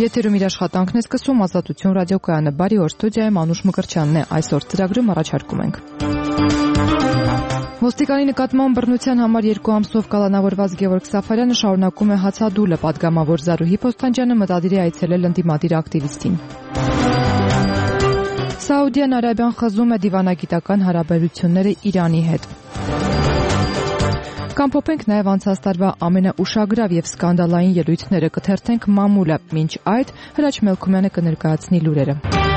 Եթերում իր աշխատանքն է սկսում Ազատություն ռադիոկայանը։ Բարի օր, ստուդիայում Անուշ Մկրտչյանն է։ Այսօր ծրագրում առաջարկում ենք. Ոստիկանի նկատմամբ բռնության համար 2 ամսով կալանավորված Գևորգ Սաֆարյանը շարունակում է հացադուլը։ Պատգամավոր Զարուհի Փոստանջյանը մտադիր է այցելել ընդդիմադիր ակտիվիստին։ Սաուդյան Արաբիան խզում է դիվանագիտական հարաբերությունները Իրանի հետ։ Կամփոփենք նաև անցած տարվա ամենաուշագրավ եւ սկանդալային ելույթները, կթերթենք մամուլը։ Մինչ այդ Հրաչ Մելքումյանը կներկայացնի լուրերը։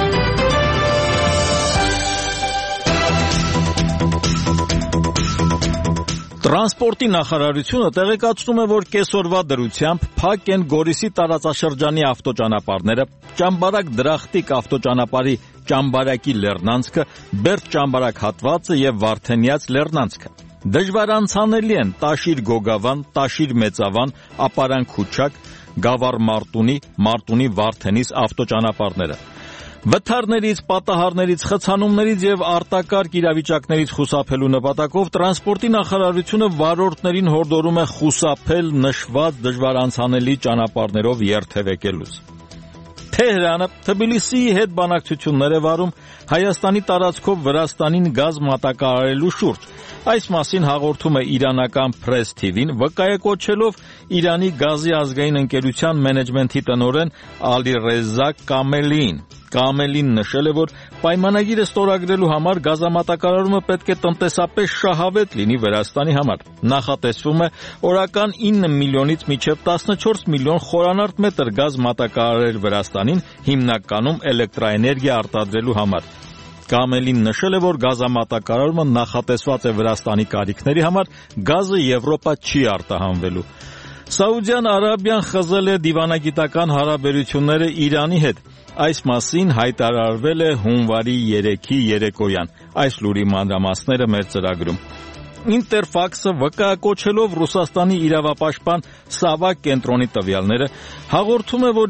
Տրանսպորտի նախարարությունը տեղեկացնում է, որ կեսօրվա դրությամբ փակ են Գորիսի տարածաշրջանի ավտոճանապարհները, Ճամբարակ Դրախտիկ ավտոճանապարհի Ճամբարակի լեռնանցքը, Բերդ Ճամբարակ հատվածը եւ Վարդենյաց լեռնանցքը։ Դժվար անցանելի են Տաշիր Գոգավան, Տաշիր Մեծավան, Ապարան Քուչակ, Գավառ Մարտունի, Մարտունի Վարդենիս ավտոճանապարհները։ Վթարներից, պատահարներից, խցանումներից եւ արտակարգ իրավիճակներից խուսափելու նպատակով տրանսպորտի նախարարությունը վարորդներին հորդորում է խուսափել նշված դժվար անցանելի ճանապարհներով երթևեկելուց։ Թեհրանը Թբիլիսիի հետ բանակցություններ է վարում Հայաստանի տարածքով Վրաստանին գազ մատակարարելու շուրջ։ Այս մասին հաղորդում է իրանական Press TV-ն, վկայակոչելով Իրանի գազի ազգային ընկերության մենեջմենթի տնօրեն Ալիրեզա Կամելիին։ Կամելին նշել է, որ պայմանագիրը ստորագրելու համար գազամատակարարումը պետք է տնտեսապես շահավետ լինի Վրաստանի համար։ Նախատեսվում է օրական 9 միլիոնից մինչև 14 միլիոն խորանարդ մետր գազ մատակարարել Վրաստանին, հիմնականում էլեկտրաէներգիա արտադրելու համար։ Կամելին նշել է, որ գազամատակարարումը նախատեսված է Վրաստանի կարիքների համար, գազը Եվրոպա չի արտահանվելու։ Սաուդյան Արաբիան խզել է դիվանագիտական հարաբերությունները Իրանի հետ։ Այս մասին հայտարարվել է հունվարի 3-ի երեկոյան։ Այս լուրի մանրամասները մեր ծրագրում։ Ինտերֆաքսը վկայակոչելով Ռուսաստանի իրավապաշտպան Սավակ կենտրոնի տվյալները հաղորդում է, որ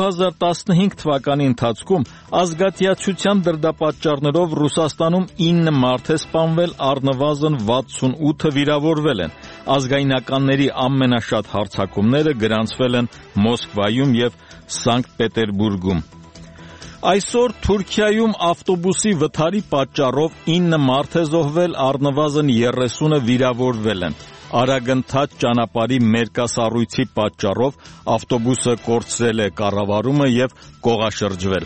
2015 թվականի ընթացքում ազգատիացության դրդապատճառներով Ռուսաստանում 9 մարդ է սպանվել, առնվազն 68-ը վիրավորվել են։ Ազգայնականների ամենաշատ հարձակումները գրանցվել են Մոսկվայում եւ Սանկտ Պետերբուրգում։ Այսօր Թուրքիայում ավտոբուսի վթարի պատճառով 9 մարդ է զոհվել, առնվազն 30-ը վիրավորվել են։ Արագընթաց ճանապարհի մերկասառույցի պատճառով ավտոբուսը կորցրել է կառավարումը եւ կողաշրջվել։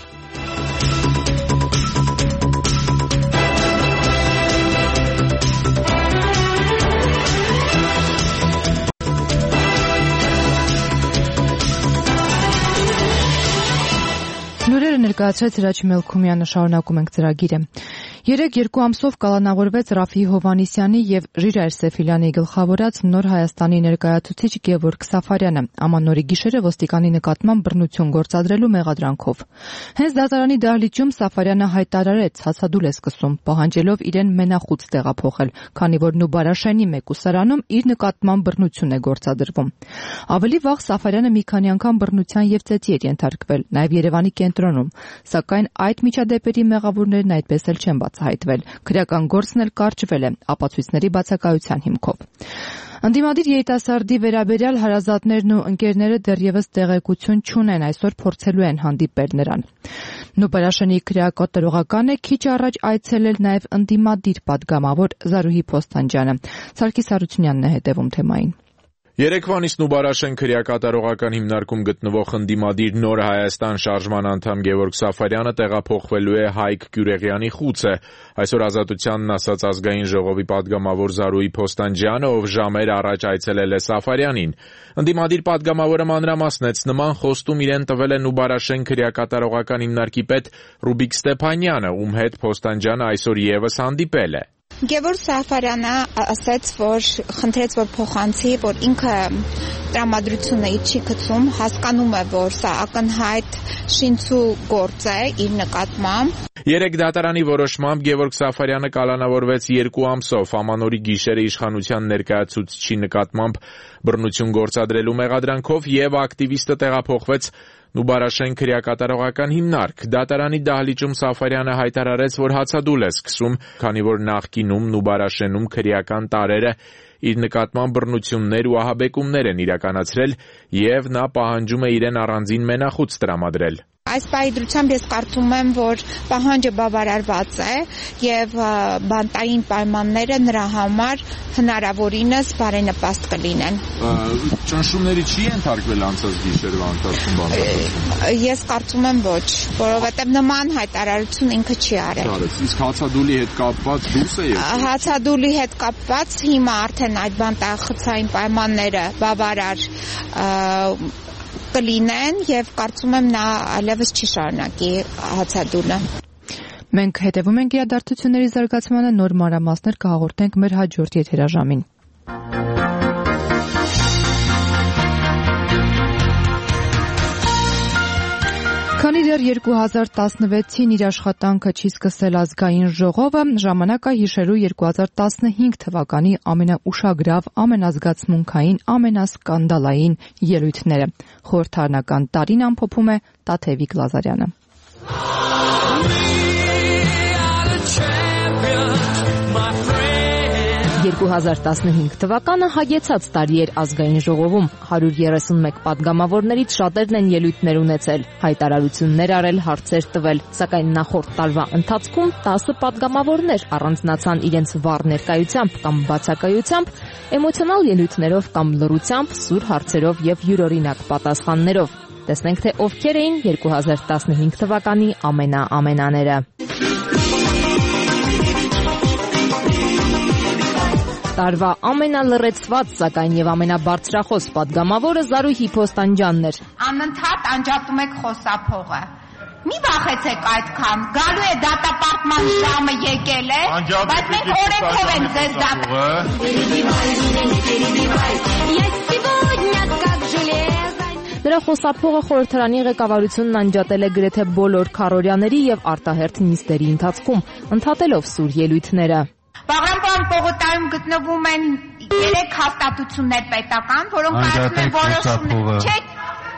Լուրերը ներկայացրեց Հրաչ Մելքումյանը, շարունակում ենք ծրագիրը։ 2 ամսով կալանավորվեց Ռաֆի Հովհաննիսյանի եւ Ժիրայր Սեֆիլյանի գլխավորած Նոր Հայաստանի ներկայացուցիչ Գևորգ Սաֆարյանը ամանորի գիշերը ոստիկանի նկատմամբ բռնություն գործադրելու մեղադրանքով։ Հենց դատարանի դահլիճում Սաֆարյանը հայտարարեց, հացադուլ է սկսում, պահանջելով իրեն մենախուց տեղափոխել, քանի որ Նուբարաշենի մեկուսարանում իր նկատմամբ բռնություն է գործադրվում։ Ավելի վաղ Սաֆարյանը մի քանի անգամ բռնության եւ ծեծի էր ենթարկվել, նաեւ Երևանի կենտրոնում, սակայն այդ միջադեպերի մեղավորներն այդպես էլ չեն հայտվել։ Քրեական գործն էլ կարճվել է ապացույցների բացակայության հիմքով։ Ընդդիմադիր երիտասարդի վերաբերյալ հարազատներն ու ընկերները դեռևս տեղեկություն չունեն, այսօր փորձելու են հանդիպել նրան։ Նուբարաշենի քրեակատարողականը քիչ առաջ այցելել նաև ընդդիմադիր պատգամավոր Զարուհի Փոստանջյանը։ Սարգիս Հարությունյանն է հետևում թեմային։ Երեկվանից Նուբարաշեն քրեակատարողական հիմնարկում գտնվող ընդդիմադիր Նոր Հայաստան շարժման անդամ Գևորգ Սաֆարյանը տեղափոխվելու է Հայկ Գյուրեղյանի խուցը։ Այսօր Ազատությանն ասաց ազգային ժողովի պատգամավոր Զարուհի Փոստանջյանը, ով ժամեր առաջ այցելել է Սաֆարյանին։ Ընդդիմադիր պատգամավորը մանրամասնեց, նման խոստում իրեն տվել է Նուբարաշեն քրեակատարողական հիմնարկի պետ Ռուբիկ Ստեփանյանը, ում հետ Փոստանջյանը այսօր եւս հանդիպել է։ Գևորգ Սաֆարյանը ասաց, որ խնդրեց, որ փոխանցի, որ ինքը տրամադրությունը չի գցում, հասկանում է, որ սա ակնհայտ շինցու գործ է իր նկատմամբ։ Երեք դատարանի որոշմամբ Գևորգ Սաֆարյանը կալանավորվեց 2 ամսով ամանորի գիշերը իշխանության ներկայացուցչի նկատմամբ բռնություն գործադրելու մեղադրանքով եւ ակտիվիստը տեղափոխվեց Նուբարաշեն քրեակատարողական հիմնարկ։ Դատարանի դահլիճում Սաֆարյանը հայտարարեց, որ հացադուլ է սկսում, քանի որ նախկինում Նուբարաշենում քրեական տարրերը իր նկատմամբ բռնություններ ու ահաբեկումներ են իրականացրել եւ նա պահանջում է իրեն առանձին մենախույս տրամադրել։ Այս պայդրությամբ ես կարծում եմ, որ պահանջը բավարարված է եւ բանտային պայմանները նրա համար հնարավորինս բարենպաստ կլինեն։ Ճնշումների չի ենթարկվել անցած գիշերվա ընթացքում բանտարկումը։ Ես կարծում եմ ոչ, որովհետեւ նման հայտարարություն ինքը չի արել։ Իսկ հացադուլի հետ կապված դուրս է եկել։ Հացադուլի հետ կապված հիմա արդեն այդ բանտախցային պայմանները բավարար կլինեն եւ կարծում եմ նա այլևս չի շարունակի հացադուլը։ Մենք հետևում ենք իրադարձությունների զարգացմանը, նոր մանրամասներ կհաղորդենք մեր հաջորդ եթերաժամին։ Քանի դեռ 2016-ին իր աշխատանքը չի սկսել ազգային ժողովը, ժամանակ է հիշելու 2015 թվականի ամենաուշագրավ, ամենազգացմունքային, ամենասկանդալային ելույթները։ Խորհրդարանական տարին ամփոփում է Տաթևիկ Լազարյանը։ 2015 թվականը հագեցած տարի էր ազգային ժողովում, 131 պատգամավորներից շատերն են ելույթներ ունեցել, հայտարարություններ արել, հարցեր տվել, սակայն նախորդ տարվա ընթացքում 10 պատգամավորներ առանձնացան իրենց վառ ներկայությամբ կամ բացակայությամբ, էմոցիոնալ ելույթներով կամ լռությամբ, սուր հարցերով եւ յուրօրինակ պատասխաններով։ Տեսնենք, թե ովքեր էին 2015 թվականի ամենաները։ Տարվա ամենալռեցված, սակայն եւ ամենաբարձրախոս պատգամավորը Զարուհի Փոստանջյանն էր։ Անընդհատ անջատում եք խոսափողը։ Մի վախեցեք այդքան, գալու է դատապարտման ժամը եկել է, բայց մենք օրենքով ենք ձեզ Նրա խոսափողը խորհրդարանի ղեկավարությունն անջատել է գրեթե բոլոր քառորյաների եւ արտահերթ նիստերի ընթացքում, ընդհատելով սուր ելույթները։ Բաղրամյան պողոտայում գտնվում են 3 հաստատություններ պետական, որոնք կայացնում են որոշումներ։ Չէ,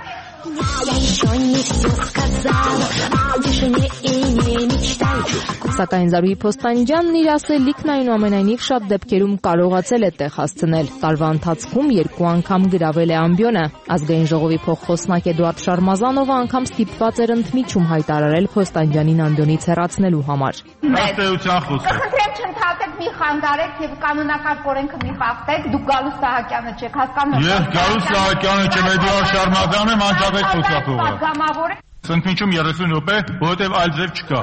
Սակայն Զարուհի Փոստանջյանն իր ասելիքն այնուամենայնիվ շատ դեպքերում կարողացել է տեղ հասցնել։ Տարվա ընթացքում 2 անգամ գրավել է ամբիոնը։ Ազգային ժողովի փոխխոսնակ Էդուարդ Շարմազանովը անգամ ստիպված էր ընդմիջում հայտարարել Փոստանջյանին ամբիոնից հեռացնելու համար։ Խնդրեմ չընդհատեք, մի խանգարեք եւ կանոնական օրենքը մի խախտեք, դուք Գալուս Սահակյանը չեք հասկանում։ Ես Գալուս Սահակյանը չեմ, Էդուարդ Շարմազանովը անջատեք խոսափողը։ Ընդմիջում 30 րոպե, որովհետև այլ ձև չկա։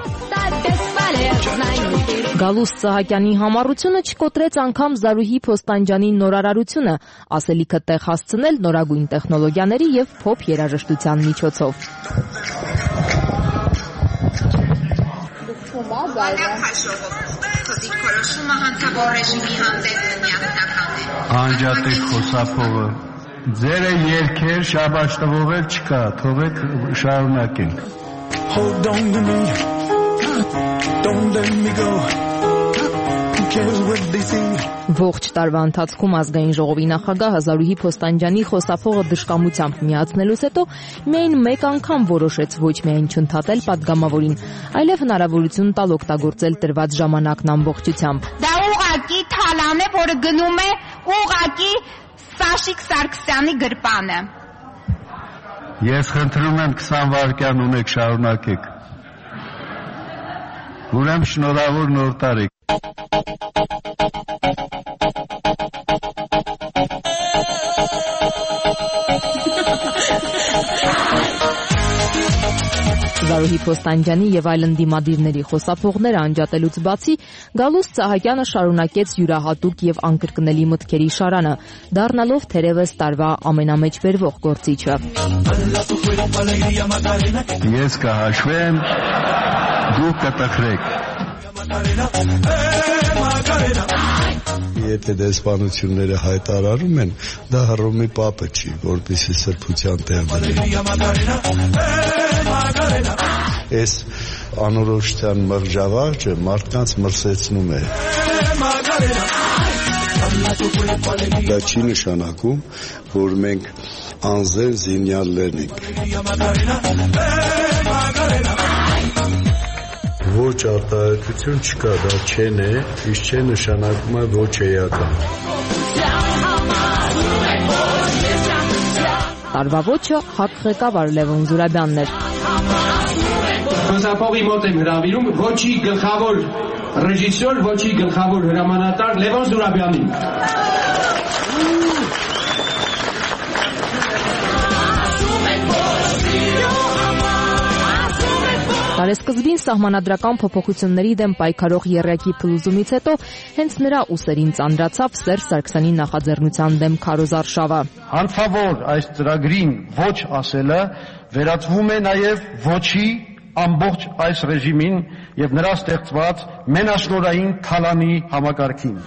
Գալուս Սահակյանի համառությունը չկոտրեց անգամ Զարուհի Փոստանջյանի նորարարությունը, ասելիքը տեղ հասցնել նորագույն տեխնոլոգիաների եւ փոփ երաժշտության միջոցով։ Անջատեք խոսափողը։ Ձերը երկեր շաբաշ տվող էլ չկա, թողեք շարունակենք։ Ողջ տարվա ընթացքում ազգային ժողովի նախագահ Զարուհի Փոստանջյանի խոսափողը դժկամությամբ միացնելուց հետո միայն մեկ անգամ որոշեց ոչ միայն չընդհատել պատգամավորին, այլև հնարավորություն տալ օգտագործել տրված ժամանակն ամբողջությամբ։ Դա ուղղակի թալան է, որը գնում է ուղղակի Սաշիկ Սարգսյանի գրպանը։ Ես խնդրում եմ 20 վայրկյան ունեք, շարունակեք։ Ուրեմն շնորհավոր նոր տարի։ Զարուհի Փոստանջյանի եւ այլ ընդդիմադիրների խոսափողները անջատելուց բացի Գալուս Սահակյանը շարունակեց յուրահատուկ եւ անկրկնելի մտքերի շարանը, դառնալով թերևս տարվա ամենամեծ բերվող գործիչը։ Ես կհաշվեմ, դուք կտխրեք։ Եթե դեսպանությունները հայտարարում են, դա Հռոմի պապը չի, որպեսզի սրբության տեղ դրեն։ Այս անորոշության մղջավաղջը մարդկանց մրսեցնում է։ Դա չի նշանակում, որ մենք անզեն զինյալներ ենք։ Ոչ արտահայտություն չկա, դա չեն է, իսկ չէ նշանակում է ոչ էական։ Տարվա ոճը ՀԱԿ ղեկավար Լևոն Զուրաբյանն էր։ Հանձնապողի մոտ եմ հրավիրում ոչի գլխավոր ռեժիսոր, ոչի գլխավոր հրամանատար Լևոն Զուրաբյանին։ Տարեսկզբին սահմանադրական փոփոխությունների դեմ պայքարող եռյակի փլուզումից հետո հենց նրա ուսերին ծանրացավ Սերժ Սարգսյանի նախաձեռնության դեմ քարոզարշավը։ Հանցավոր այս ծրագրին ոչ ասելը վերածվում է նաև ոչի ամբողջ այս ռեժիմին եւ նրա ստեղծված մենաշնորհային քալանի համակարգին։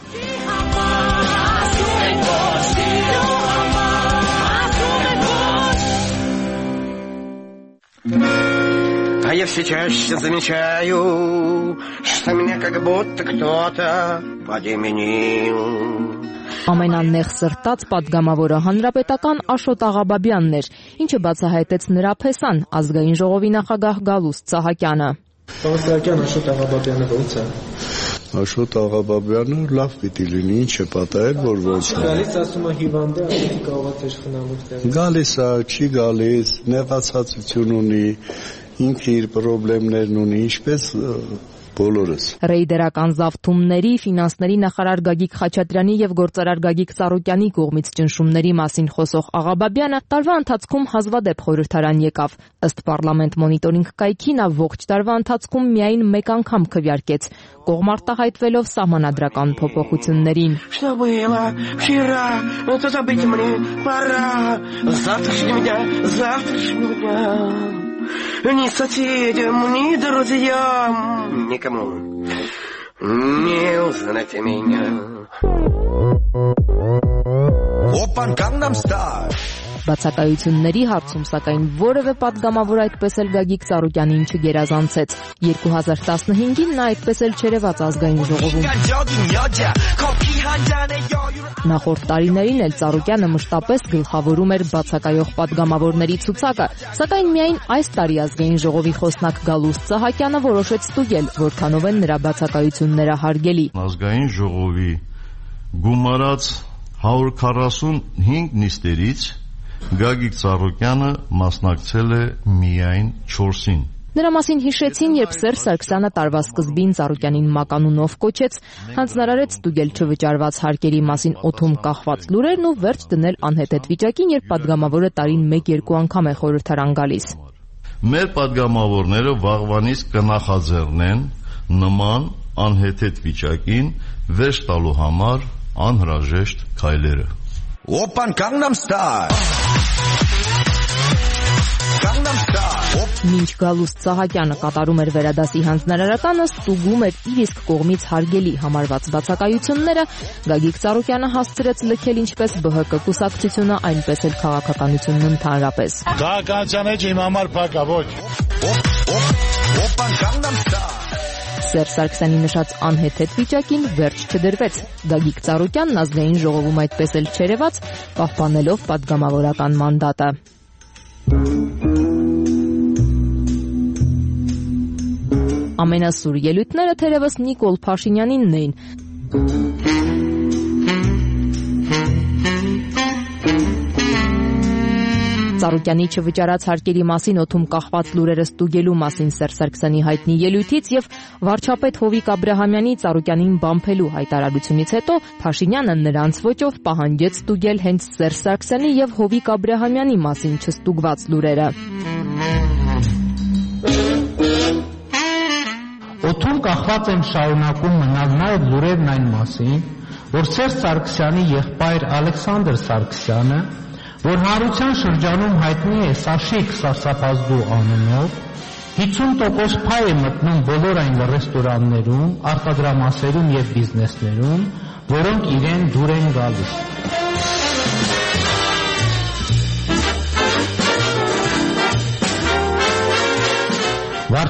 А я все чаще замечаю, что меня как будто кто-то подменил. Ամենանեղ սրտած պատգամավորը հանրապետական Աշոտ Աղաբաբյանն էր, ինչը բացահայտեց նրա փեսան ազգային ժողովի նախագահ Գալուստ Սահակյանը։ Պարոն Աշոտ Աղաբաբյանը ո՞նց է։ Աշոտ Աղաբաբյանը լավ պիտի լինի, ինչ է պատահել, որ ո՞նց է։ Գալիս ասում է հիվանդ է, ասի կարող է խնամուտներ։ Գալիս է, չի գալիս, նեղացածություն ունի, ինքը իր խնդիրներն ունի, ինչպես բոլորս։ Ռեյդերական զավթումների, ֆինանսների նախարար Գագիկ Խաչատրյանի եւ գործարար Գագիկ Ծառուկյանի կողմից ճնշումների մասին խոսող Աղաբաբյանը տարվա ընթացքում հազվադեպ խորհրդարան եկավ։ Ըստ Պարլամենտ մոնիտորինգ կայքի նա ողջ տարվա ընթացքում միայն մեկ անգամ քվեարկեց, կողմ արտահայտվելով սահմանադրական փոփոխություններին։ Ни соседям, ни друзьям, никому не узнать меня. Опан Gangnam Style. Բացակայությունների հարցում սակայն որևէ պատգամավոր այդպես էլ Գագիկ Ծառուկյանին չգերազանցեց։ 2015-ին նա այդպես էլ չերևաց ազգային ժողովում։ Նախորդ տարիներին էլ Ծառուկյանը մշտապես գլխավորում էր բացակայող պատգամավորների ցուցակը, սակայն միայն այս տարի ազգային ժողովի խոսնակ Գալուստ Սահակյանը որոշեց ստուգել, որքանով են նրա բացակայությունները հարգելի։ Ազգային ժողովի գումարած 145 նիստերից Գագիկ Ծառուկյանը մասնակցել է միայն 4-ին։ Նրա մասին հիշեցին, երբ Սերժ Սարգսյանը տարվա սկզբին Ծառուկյանին մականունով կոչեց, հանձնարարեց ստուգել չվճարված հարկերի մասին օդում կախված լուրերն ու վերջ դնել անհեթեթ վիճակին, երբ պատգամավորը տարին 1-2 անգամ է խորհրդարան գալիս։ Մեր պատգամավորները վաղվանից կնախաձեռնեն նման անհեթեթ վիճակին վերջ տալու համար անհրաժեշտ քայլերը։ Опан Gangnam Style. Gangnam Style. Մինչ Գալուստ Սահակյանը կատարում էր վերադասի հանձնարարականը, ստուգում էր իր իսկ կողմից հարգելի համարված բացակայությունները, Գագիկ Ծառուկյանը հասցրեց լքել ինչպես ԲՀԿ կուսակցությունը, այնպես էլ քաղաքականությունն ընդհանրապես։ Քաղաքականության մեջ իմ համար փակ է, ոչ։ Опан Gangnam Style. Սերժ Սարգսյանի նշած անհեթեթ վիճակին վերջ չդրվեց։ Գագիկ Ծառուկյանն ազգային ժողովում այդպես էլ չերևաց, պահպանելով պատգամավորական մանդատը։ Ամենասուր ելույթները թերևս Նիկոլ Փաշինյանինն էին։ Ծառուկյանի չվճարած հարկերի մասին օդում կախված լուրերը ստուգելու մասին Սերժ Սարգսյանի հայտնի ելույթից եւ վարչապետ Հովիկ Աբրահամյանի Ծառուկյանին բամփելու հայտարարությունից հետո Փաշինյանը նրանց ոճով պահանջեց ստուգել հենց Սերժ Սարգսյանի եւ Հովիկ Աբրահամյանի մասին չստուգված լուրերը։ Օդում կախված են շարունակում մնալ նաեւ լուրերն այն մասին, որ Սերժ Սարգսյանի եղբայր Ալեքսանդր Սարգսյանը, որ հանրության շրջանում հայտնի է Սաշիկ Սարսափազդու անունով, 50% փայ է մտնում բոլոր այն ռեստորաններում, արտադրամասերում եւ բիզնեսներում, որոնք իրեն դուր են գալիս։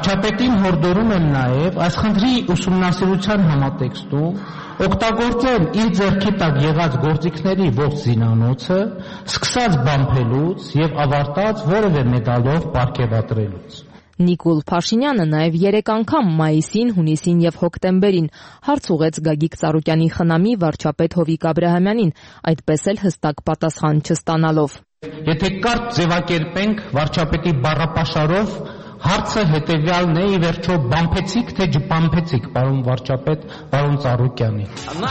վարչապետին հորդորում եմ նաև այս խնդրի ուսումնասիրության համատեքստում օգտագործել իր ձեռքի տակ եղած գործիքների ողջ զինանոցը, սկսած բամփելուց եւ ավարտած որևէ մեդալով պարգևատրելուց։ Նիկոլ Փաշինյանը նաև 3 անգամ մայիսին, հունիսին եւ հոկտեմբերին հարց ուղեց Գագիկ Ծառուկյանի խնամի վարչապետ Հովիկ Աբրահամյանին, այդպես էլ հստակ պատասխան չստանալով։ Եթե կարճ ձևակերպենք վարչապետի բառապաշարով, հարցը հետևյալն է, ի վերջո բամփեցիք թե չբամփեցիք, պարոն վարչապետ, պարոն Ծառուկյանի։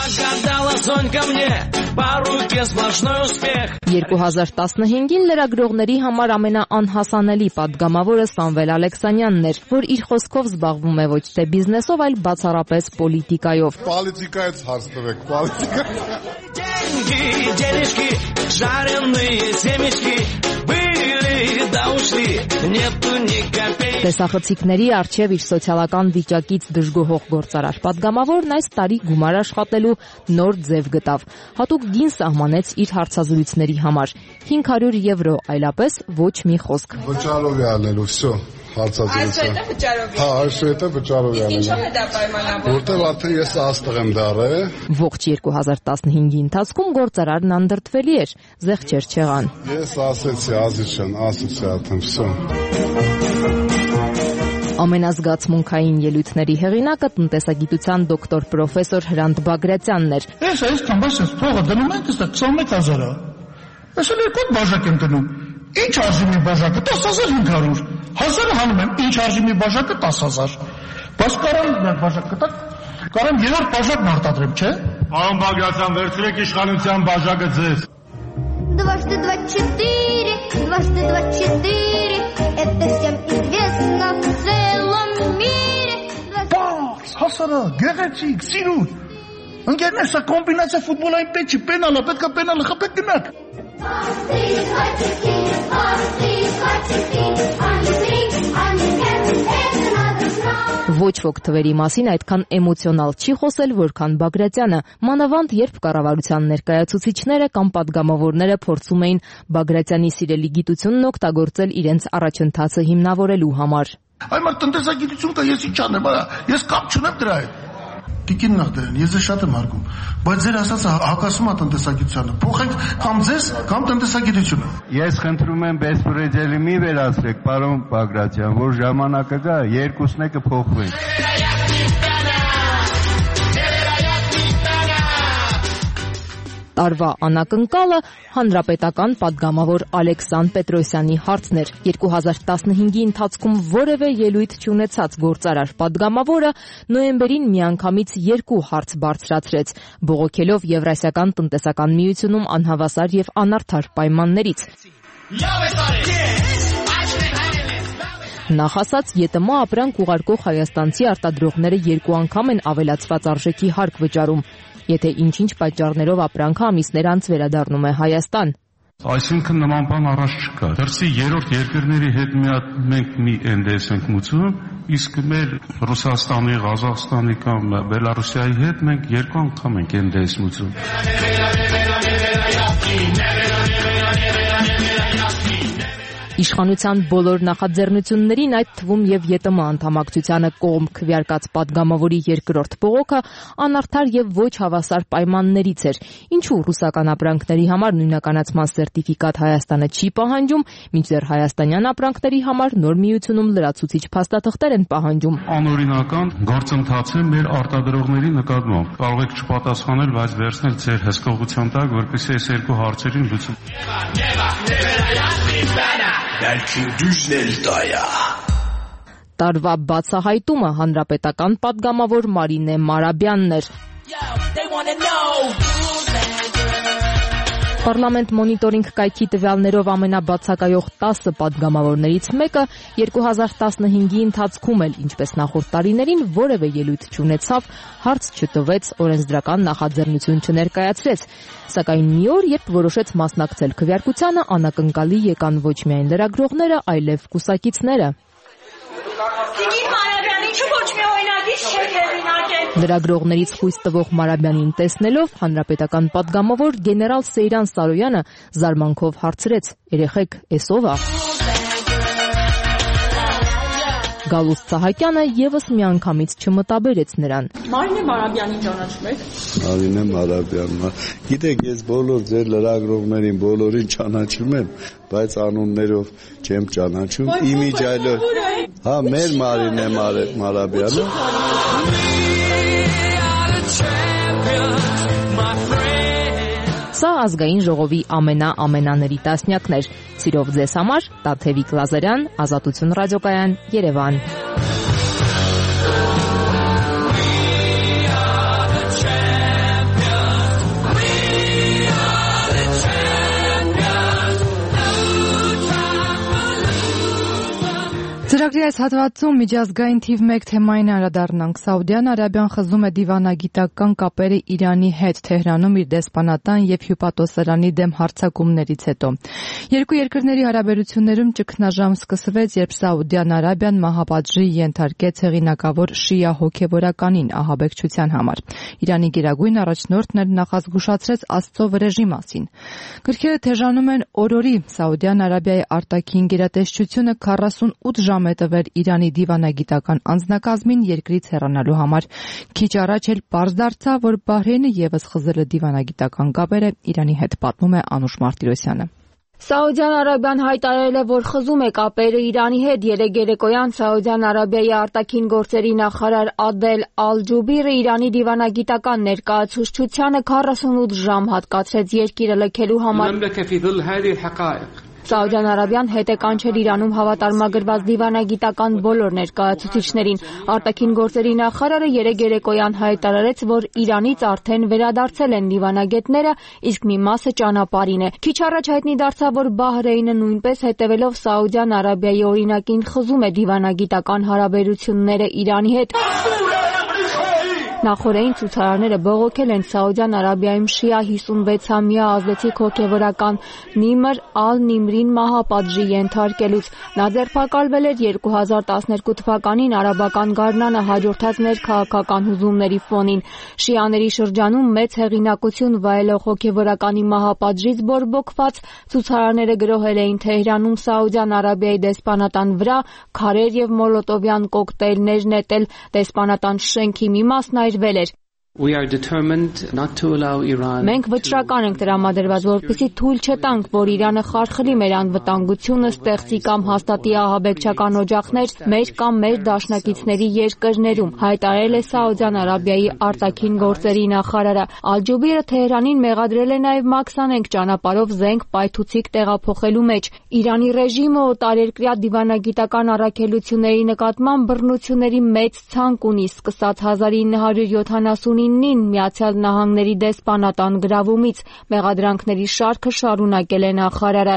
2015-ին լրագրողների համար ամենաանհասանելի պատգամավորը Սամվել Ալեքսանյանն էր, որ իր խոսքով զբաղվում է ոչ թե բիզնեսով, այլ բացառապես պոլիտիկայով։ Պոլիտիկայից հարց տվեք, պոլիտիկա։ Տեսախցիկների առջև իր սոցիալական վիճակից դժգոհող գործարար պատգամավորն այս տարի գումար աշխատելու նոր ձև գտավ։ Հատուկ գին սահմանեց իր հարցազրույցների համար 500 եվրո, այլապես ոչ մի խոսք։ Վճարով է անելու, всё, հարցազրույցը։ Հա, այսուհետև վճարով է անելու։ Ինչո՞վ է դա պայմանավոր։ Որտեղ արդեն ես աստղ եմ դառել։ Ողջ 2015-ի ընթացքում գործարարն անդրդվելի էր, զեղչեր չեղան։ Ես ասեցի, ազիջան, ասեցի արդեն, всё։ Ամենազգացմունքային ելույթների հեղինակը տնտեսագիտության դոկտոր պրոֆեսոր Հրանտ Բագրատյանն էր։ Ես այսքան բաց ես փողը դնում ենք, ստա 21000-ը։ Ես էլ երկու բաժակ եմ դնում։ Ինչ արժի մի բաժակը 10500։ 1000-ը հանում եմ, ինչ արժի մի բաժակը 10000։ Բայց կարամ մի բաժակ կտակ, կարամ երրորդ բաժակն արտադրեմ, չէ՞։ Պարոն Բագրատյան, վերցրեք իշխանության բաժակը ձեզ։ Дважды 24, дважды 24, это всем известно в целом мире. Պարս, հասարա, գեղեցիկ, սիրուն։ Ընկերներ, սա կոմբինացիա ֆուտբոլային պետք չի, պենալ է, պետք է պենալը խփեք գնաք։ Ոչ ոք թվերի մասին այդքան էմոցիոնալ չի խոսել, որքան Բագրատյանը, մանավանդ երբ կառավարության ներկայացուցիչները կամ պատգամավորները փորձում էին Բագրատյանի սիրելի գիտությունն օգտագործել իրենց առաջընթացը հիմնավորելու համար։ Այ մարդ տնտեսագիտություն կա, ես ինչ անեմ, ես կապ չունեմ դրա հետ։ Տիկին նախդերեն, ես ձեզ շատ եմ հարգում, բայց ձեր ասածը հակասում է տնտեսագիտությանը։ Փոխենք կամ ձեզ, կամ տնտեսագիտությունը։ Ես խնդրում եմ բեսպրեդելի մի վերացրեք, պարոն Բագրատյան, որ ժամանակը գա, երկուսն է կփոխվեն։ Տարվա անակնկալը հանրապետական պատգամավոր Ալեքսան Պետրոսյանի հարցն էր։ 2015-ի ընթացքում որևէ ելույթ չունեցած գործարար պատգամավորը նոյեմբերին միանգամից 2 հարց բարձրացրեց, բողոքելով Եվրասիական տնտեսական միությունում անհավասար եւ անարդար պայմաններից։ Նախ ասած, ԵՏՄ ապրանք ուղարկող հայաստանցի արտադրողները 2 անգամ են ավելացված արժեքի հարկ վճարում, եթե ինչ-ինչ պատճառներով ապրանքը ամիսներ անց վերադառնում է Հայաստան։ Այսինքն նման բան առաջ չկա։ Դրսի երրորդ երկրների հետ մենք մի NDS ենք մուծում, իսկ մեր Ռուսաստանի, Ղազախստանի կամ Բելարուսիայի հետ մենք 2 անգամ ենք NDS մուծում։ Իշխանության բոլոր նախաձեռնություններին, այդ թվում եւ ԵՏՄ անդամակցությանը կողմ քվեարկած պատգամավորի երկրորդ բողոքը անարդար եւ ոչ հավասար պայմաններից էր։ Ինչու ռուսական ապրանքների համար նույնականացման սերտիֆիկատ Հայաստանը չի պահանջում, մինչդեռ հայաստանյան ապրանքների համար նոր միությունում լրացուցիչ փաստաթղթեր են պահանջում։ Անօրինական գործընթաց է մեր արտադրողների նկատմամբ։ Կարող եք չպատասխանել, բայց վերցնել ձեր հսկողության տակ, որպեսզի այս երկու հարցերին լուծում։ Belki düzleri daya. Տարվա բացահայտումը հանրապետական պատգամավոր Մարինե Մարաբյանն էր։ Պարլամենտ մոնիտորինգ կայքի տվյալներով ամենաբացակայող 10 պատգամավորներից մեկը 2015-ի ընթացքում էլ, ինչպես նախորդ տարիներին, որևէ ելույթ չունեցավ, հարց չտվեց, օրենսդրական նախաձեռնություն չներկայացրեց։ Սակայն մի օր, երբ որոշեց մասնակցել քվեարկությանը, անակնկալի եկան ոչ միայն լրագրողները, այլև կուսակիցները։ Լրագրողներից խույս տվող Մարաբյանին տեսնելով հանրապետական պատգամավոր գեներալ Սեյրան Սարոյանը զարմանքով հարցրեց. «Երեխեք, էս ով է»։ Գալուստ Սահակյանը եւս միանգամից չմտաբերեց նրան։ Մարինե Մարաբյանին ճանաչում եք։ Մարինե Մարաբյանն։ Գիտեք, ես բոլոր ձեր լրագրողներին բոլորին ճանաչում եմ, բայց անուններով չեմ ճանաչում։ Իմիջայլով։ Հա, մեր Մարինե Մարաբյանը։ Սա ազգային ժողովի ամենաների տասնյակն էր։ Սիրով ձեզ համար Տաթևիկ Լազարյան, Ազատություն ռադիոկայան, Երևան։ Ծրագրի այս հատվածում միջազգային թիվ 1 թեմային անդրադառնանք։ Սաուդյան Արաբիան խզում է դիվանագիտական կապերը Իրանի հետ Թեհրանում իր դեսպանատան եւ հյուպատոսարանի դեմ հարձակումներից հետո։ Երկու երկրների հարաբերություններում ճգնաժամ սկսվեց, երբ Սաուդյան Արաբիան մահապատժի ենթարկեց հեղինակավոր շիա հոգևորականին ահաբեկչության համար։ Իրանի գերագույն առաջնորդն էլ նախազգուշացրեց Աստծո վրեժի մասին։ Գրքերը թեժանում են օրորի Սաուդյան Արաբիայի արտաքին գերատեսչությունը 48 ժամ է տվել Իրանի դիվանագիտական անձնակազմին երկրից հեռանալու համար։ Քիչ առաջ էլ պարզ դարձավ, որ Բահրեյնը եւս խզել է դիվանագիտական կապերը Իրանի հետ, պատմում է Անուշ Մարտիրոսյանը։ Սաուդյան Արաբիան հայտարարել է, որ խզում է կապերը Իրանի հետ։ Երեկ երեկոյան Սաուդյան Արաբիայի արտաքին գործերի նախարար Ադել Ալ-Ջուբիրը Իրանի դիվանագիտական ներկայացուցչությանը 48 ժամ հատկացրեց երկիրը լքելու համար։ Սաուդյան Արաբիան հետ է կանչել Իրանում հավատարմագրված դիվանագիտական բոլոր ներկայացուցիչներին։ Արտաքին գործերի նախարարը երեկ երեկոյան հայտարարեց, որ Իրանից արդեն վերադարձել են դիվանագետները, իսկ մի մասը ճանապարհին է։ Քիչ առաջ հայտնի դարձավ, որ Բահրեյնը նույնպես հետևելով Սաուդյան Արաբիայի օրինակին խզում է դիվանագիտական հարաբերությունները Իրանի հետ։ Նախորդին ցուցարարները բողոքել են Սաուդյան Արաբիայում շիա 56-ամյա ազդեցիկ հոգևորական Նիմր Ալ-Նիմրին մահապատժի ենթարկելուց։ Նա ձերբակալվել էր 2012 թվականին արաբական գարնանը հաջորդած ներքաղաքական հուզումների ֆոնին։ Շիաների շրջանում մեծ հեղինակություն վայելող հոգևորականի մահապատժից բորբոքված ցուցարարները գրոհել էին Թեհրանում Սաուդյան Արաբիայի դեսպանատան վրա, քարեր եւ մոլոտովյան կոկտեյլներ նետել, դեսպանատան շենքի մի մասն այրվել էր։ Մենք վճռական ենք տրամադրված, որպեսզի թույլ չտանք, որ Իրանը խարխլի մեր անվտանգությունը, ստեղծի կամ հաստատի ահաբեկչական օջախներ մեր կամ մեր դաշնակիցների երկրներում, հայտարարել է Սաուդյան Արաբիայի արտաքին գործերի նախարարը։ Ալ-Ջուբիրը Թեհրանին մեղադրել է նաև մաքսանենգ ճանապարհով զենք պայթուցիկ տեղափոխելու մեջ։ Իրանի ռեժիմը օտարերկրյա դիվանագիտական առաքելությունների նկատմամբ բռնությունների մեծ ցանկ ունի, սկսած 1979-ին Միացյալ Նահանգների դեսպանատան գրավումից։ Մեղադրանքների շարքը շարունակել է նախարարը։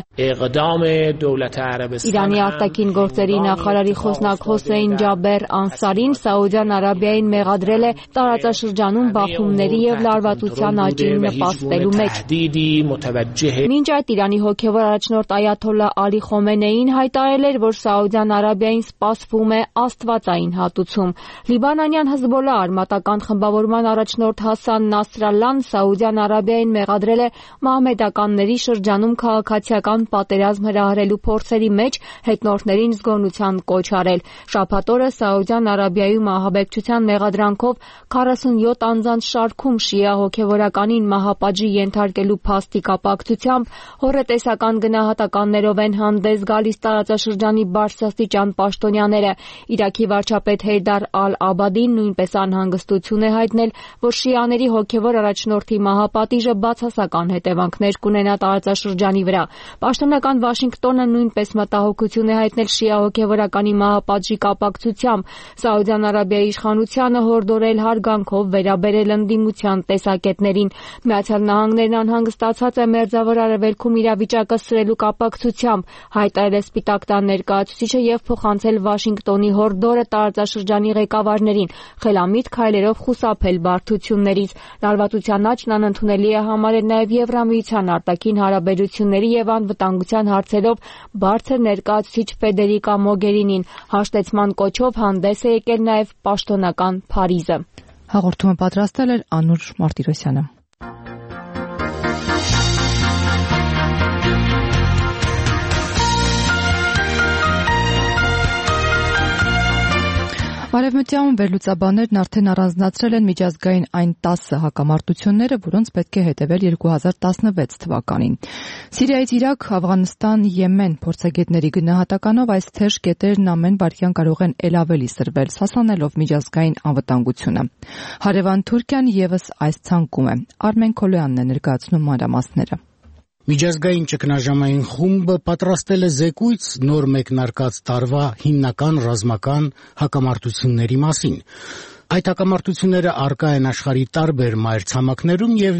Իրանի արտաքին գործերի նախարարի խոսնակ Հոսեյն Ջաբեր Անսարին Սաուդյան Արաբիային մեղադրել է տարածաշրջանում բախումների եւ լարվածության աճին նպաստելու մեջ։ Մինչ այդ Իրանի հոգևոր առաջնորդ Այաթոլլա Ալի Խոմենեին հայտարարել էր, որ Սաուդյան Արաբիային սպասվում է աստվածային հատուցում։ Լիբանանյան Հզբոլլահ արմատական խմբավորման առաջնորդ Հասան Նասրալլան Սաուդյան Արաբիային մեղադրել է մահմեդականների շրջանում քաղաքացիական պատերազմ հրահրելու փորձերի մեջ հետնորդներին զգոնության կոչ արել։ Շաբաթ օրը Սաուդյան Արաբիայում ահաբեկչության մեղադրանքով 47 անձանց շարքում շիա հոգևորականին մահապատժի ենթարկելու փաստի կապակցությամբ հոռետեսական գնահատականներով են հանդես գալիս տարածաշրջանի բարձրաստիճան պաշտոնյաները։ Իրաքի վարչապետ Հեյդար Ալ-Աբադին նույնպես անհանգստություն է հայտնել, որ շիաների հոգևոր առաջնորդի մահապատիժը բացասական հետևանքներ կունենա տարածաշրջանի վրա։ Պաշտոնական Վաշինգտոնը նույնպես մտահոգություն է հայտնել շիա հոգևորականի մահապատժի կապակցությամբ։ Սաուդյան Արաբիայի իշխանությանը հորդորել հարգանքով վերաբերել ընդդիմության տեսակետներին։ Միացյալ Նահանգներն անհանգստացած է Մերձավոր Արևելքում իրավիճակը սրելու կապակցությամբ, հայտարարել է Սպիտակ տան ներկայացուցիչը եւ փոխանցել Վաշինգտոնի հորդորը տարածաշրջանի ղեկավարներին խելամիտ քայլերով խուսափել բարդություններից։ Լարվածության աճն անընդունելի է համարել նաև Եվրամիության արտաքին հարաբերությունների եւ անվտանգության հարցերով բարձր ներկայացուցիչ Ֆեդերիկա Մոգերինին։ Հաշտեցման կոչով հանդես է եկել նաև պաշտոնական Փարիզը։ Հաղորդումը պատրաստել էր Անուշ Մարտիրոսյանը։ Արևմտյան վերլուծաբաններն արդեն առանձնացրել են միջազգային այն 10 հակամարտությունները, որոնց պետք է հետևել 2016 թվականին։ Սիրիայից Իրաք, Աֆղանստան, Եմեն փորձագետների գնահատականով այս թեժ կետերն ամեն վայրկյան կարող են ել ավելի սրվել, սասանելով միջազգային անվտանգությունը։ Հարևան Թուրքիան եւս այս ցանկում է։ Արմեն Քոլոյանն է ներկայացնում մանրամասները։ Միջազգային ճգնաժամային խումբը պատրաստել է զեկույց նոր մեկնարկած տարվա հիմնական ռազմական հակամարտությունների մասին։ Այդ հակամարտությունները առկա են աշխարհի տարբեր մայրցամաքներում եւ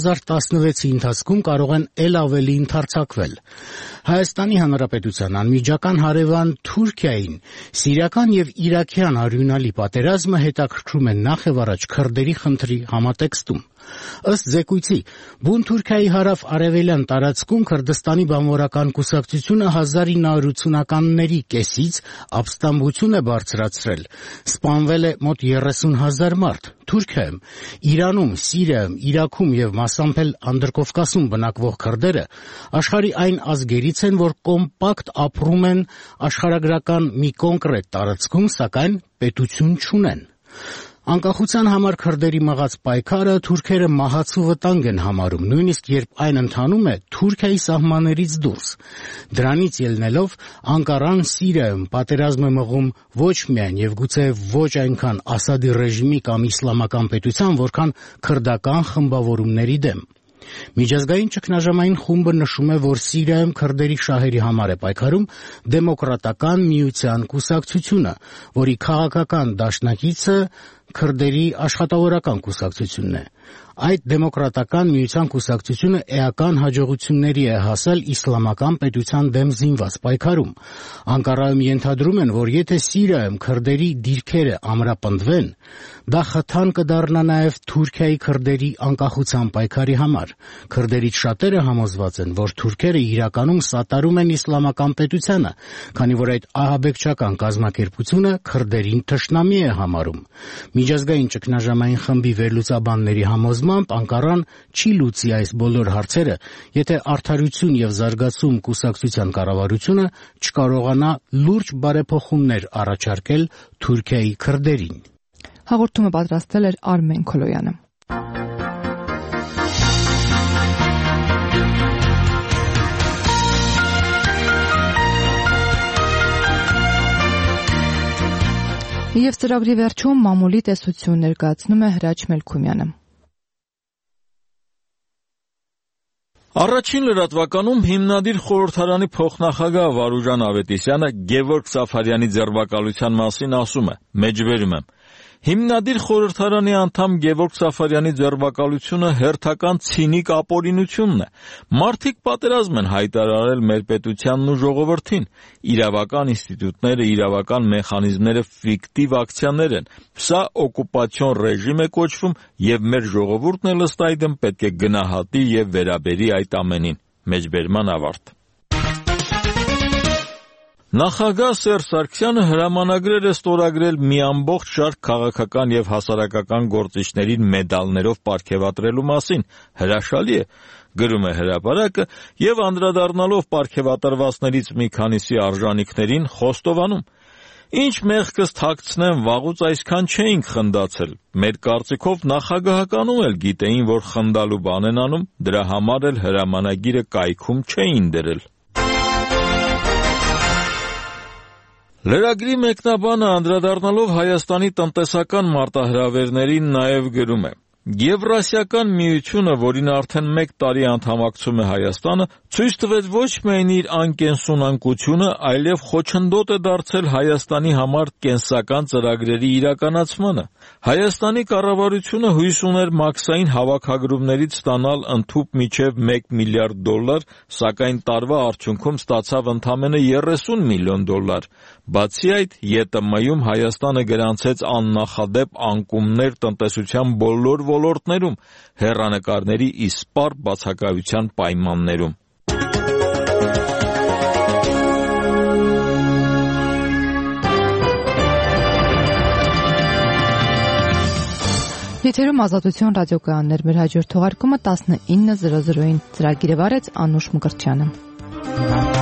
2016-ի ընթացքում կարող են ել ավելի ընդարձակվել։ Հայաստանի Հանրապետության անմիջական հարևան Թուրքիային սիրիական եւ իրաքյան արյունալի պատերազմը հետաքրքրում է նախ եւ առաջ քրդերի խնդրի համատեքստում։ Ըստ զեկույցի, բուն Թուրքիայի հարավ-արևելյան տարածքում Քրդստանի բանվորական կուսակցությունը 1980-ականների կեսից ապստամբություն է բարձրացրել։ Սպանվել է մոտ 30,000 մարդ։ Թուրքիայում, Իրանում, Սիրիայում, Իրաքում եւ մասամբ էլ Անդրկովկասում բնակվող քրդերը աշխարհի այն ազգերից են, որ կոմպակտ ապրում են աշխարհագրական մի կոնկրետ տարածքում, սակայն պետություն չունեն։ Անկախության համար քրդերի մղած պայքարը թուրքերը մահացու վտանգ են համարում, նույնիսկ երբ այն ընթանում է Թուրքիայի սահմաններից դուրս։ Դրանից ելնելով Անկարան Սիրիայում պատերազմ է մղում ոչ միայն եւ գուցե ոչ այնքան Ասադի ռեժիմի կամ իսլամական պետության, որքան քրդական խմբավորումների դեմ։ Միջազգային ճգնաժամային խումբը նշում է, որ Սիրիայում քրդերի շահերի համար է պայքարում դեմոկրատական միության կուսակցությունը, որի քաղաքական դաշնակիցը քրդերի աշխատավորական կուսակցությունն է։ Այդ դեմոկրատական միության կուսակցությունը էական հաջողությունների է հասել իսլամական պետության դեմ զինված պայքարում։ Անկարայում ենթադրում են, որ եթե Սիրիայում քրդերի դիրքերը ամրապնդվեն, դա խթան կդառնա նաև Թուրքիայի քրդերի անկախության պայքարի համար։ Քրդերից շատերը համոզված են, որ թուրքերը իրականում սատարում են իսլամական պետությանը, քանի որ այդ ահաբեկչական կազմակերպությունը քրդերին թշնամի է համարում։ Միջազգային ճգնաժամային խմբի վերլուծաբանների համոզմամբ Անկարան չի լուծի այս բոլոր հարցերը, եթե Արդարություն եւ զարգացում կուսակցության կառավարությունը չկարողանա լուրջ բարեփոխումներ առաջարկել Թուրքիայի քրդերին։ Հաղորդումը պատրաստել էր Արմեն Քոլոյանը։ Եվ ծրագրի վերջում մամուլի տեսություն ներկայացնում է Հրաչ Մելքումյանը։ Առաջին լրատվականում հիմնադիր խորհրդարանի փոխնախագահ Վարուժան Ավետիսյանը Գևորգ Սաֆարյանի ձերբակալության մասին ասում է. մեջբերում եմ. Հիմնադիր խորհրդարանի անդամ Գևորգ Սաֆարյանի ձերբակալությունը հերթական ցինիկ ապօրինությունն է։ Մարդիկ պատերազմ են հայտարարել մեր պետությանն ու ժողովրդին։ Իրավական ինստիտուտները, իրավական մեխանիզմները ֆիկտիվ ակցիաներ են։ Սա օկուպացիոն ռեժիմ է կոչվում եւ մեր ժողովուրդն էլ ըստ այդմ պետք է գնահատի եւ վերաբերի այդ ամենին։ Մեջբերման ավարտ։ Նախագահ Սերժ Սարգսյանը հրամանագրեր է ստորագրել մի ամբողջ շարք քաղաքական եւ հասարակական գործիչներին մեդալներով պարգեւատրելու մասին։ Հրաշալի է, գրում է Հրապարակը եւ անդրադառնալով պարգեւատրվածներից մի քանիսի արժանինքներին խոստովանում. Ինչ մեղքս թաքցնեմ, վաղուց այսքան չէինք խնդացել։ Մեր կարծիքով նախագահականում էլ գիտեին, որ խնդալու բան են անում, դրա համար էլ հրամանագիրը կայքում չէին դրել։ Լրագրի մեկնաբանը անդրադառնալով Հայաստանի տնտեսական մարտահրավերներին նաև գրում է. Եվրասիական միությունը, որին արդեն 1 տարի անդամակցում է Հայաստանը, ցույց տվեց ոչ միայն իր անկենսունակությունը, այլև խոչընդոտ է դարձել Հայաստանի համար կենսական ծրագրերի իրականացմանը։ Հայաստանի կառավարությունը հույս ուներ մաքսային հավաքագրումներից ստանալ ընդհուպ մինչև $1 միլիարդ, սակայն տարվա արդյունքում ստացավ ընդամենը $30 միլիոն։ Բացի այդ, ԵՏՄ-ում Հայաստանը գրանցեց աննախադեպ անկումներ տնտեսության բոլոր ոլորտներում, հեռանկարների իսպառ բացակայության պայմաններում։ Եթերում Ազատություն ռադիոկայաններ, մեր հաջորդ թողարկումը 19:00-ին ծրագիրը վարեց Անուշ Մկրտչյանը։